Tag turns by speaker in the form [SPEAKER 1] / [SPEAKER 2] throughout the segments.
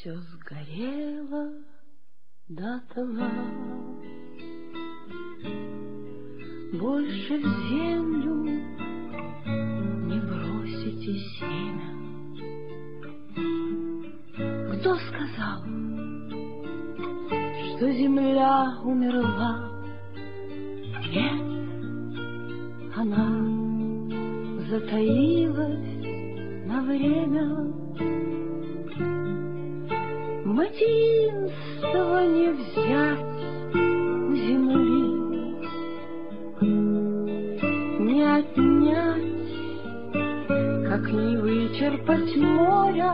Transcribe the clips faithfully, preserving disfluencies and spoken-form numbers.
[SPEAKER 1] Все сгорело дотла, больше в землю не бросите семя. Кто сказал, что земля умерла? Нет, она затаилась на время. Материнство не взять у земли, не отнять, как не вычерпать моря.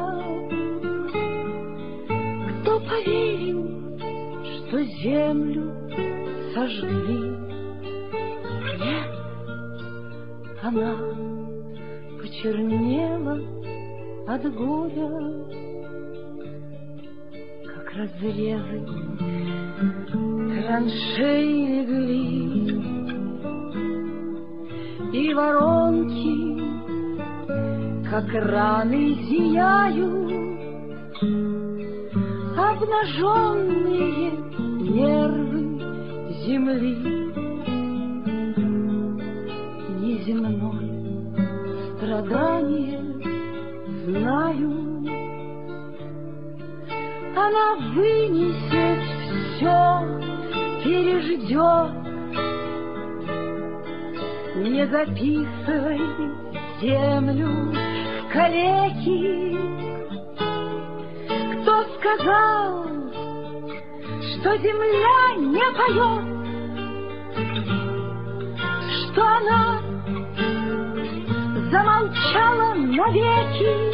[SPEAKER 1] Кто поверил, что землю сожгли? Нет, она почернела от горя, как разрезы траншеи легли, и воронки, как раны, зияют, обнаженные нервы земли. Неземное страдание знаю, она вынесет все, переждет. Не записывай землю в калеки. Кто сказал, что земля не поет, что она замолчала навеки?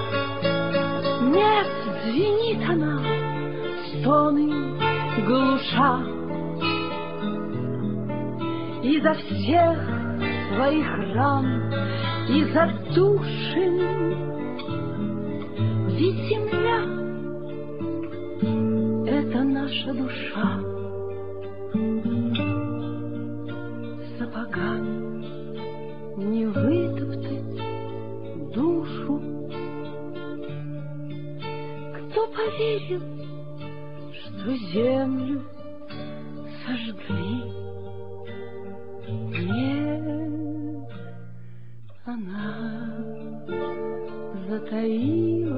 [SPEAKER 1] Нет, звенит она, стоны глуша, изо всех своих ран, из отдушин. Ведь земля — это наша душа. Сапогами не вытоптать душу. Кто поверил, что землю сожгли? Нет, она затаилась